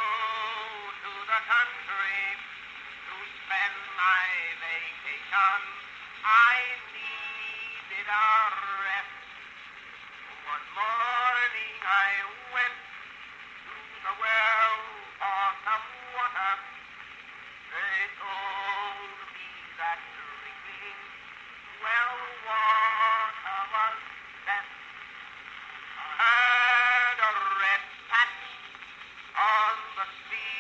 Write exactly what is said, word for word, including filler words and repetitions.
to the country to spend my vacation. I needed a rest. One morning I went to the well for some water. They told me that drinking well water was best. I had a red patch on the sea.